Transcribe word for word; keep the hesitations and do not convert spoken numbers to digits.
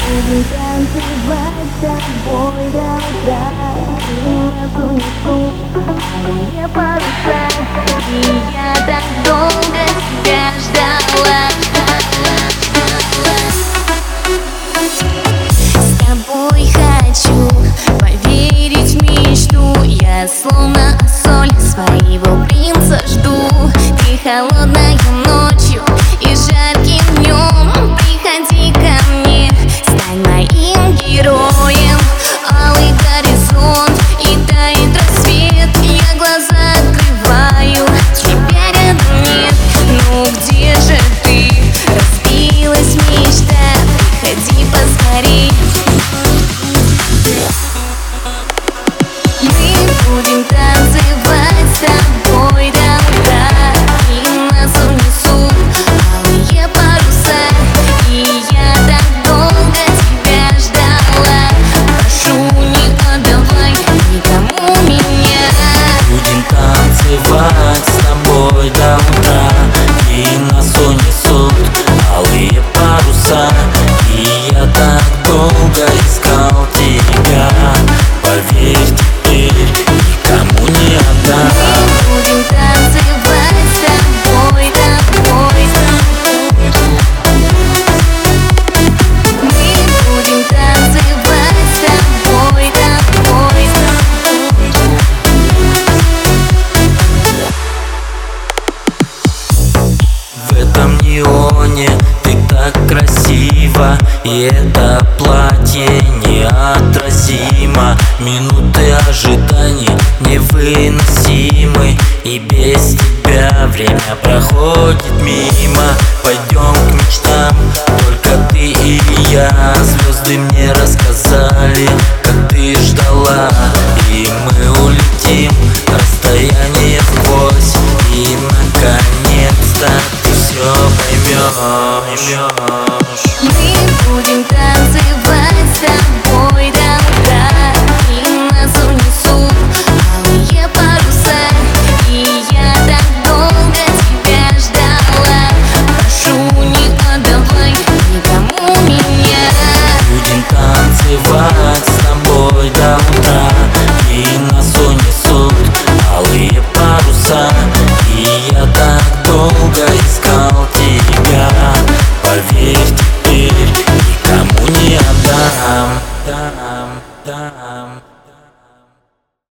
Будем танцевать с тобой до утра. Нету нету, мне паруса. И я так долго тебя ждала. С тобой хочу поверить в мечту. Я словно соль своего принца жду. Ты холодной ночью и жарким днем приходи ко мне, стань моим героем. Алый горизонт и тает рассвет. Я глаза открываю, тебя рядом нет. Ну где же ты? Разбилась мечта, приходи поскорей. Мы будем танцевать с тобой до утра. И нас унесут алые паруса. И я так долго тебя ждала. Прошу, не отдавай никому меня. Будем танцевать с тобой до утра. И нас унесут алые паруса. И я так долго искал тебя. Поверь, теперь никому не отдам. Мы будем танцевать с тобой до поздно. Мы будем танцевать с тобой до поздно. В этом неоне ты так красива. И это платье неотразимо. Минуты ожидания невыносимы. И без тебя время проходит мимо. Пойдем к мечтам, только ты и я. Звезды мне рассказали,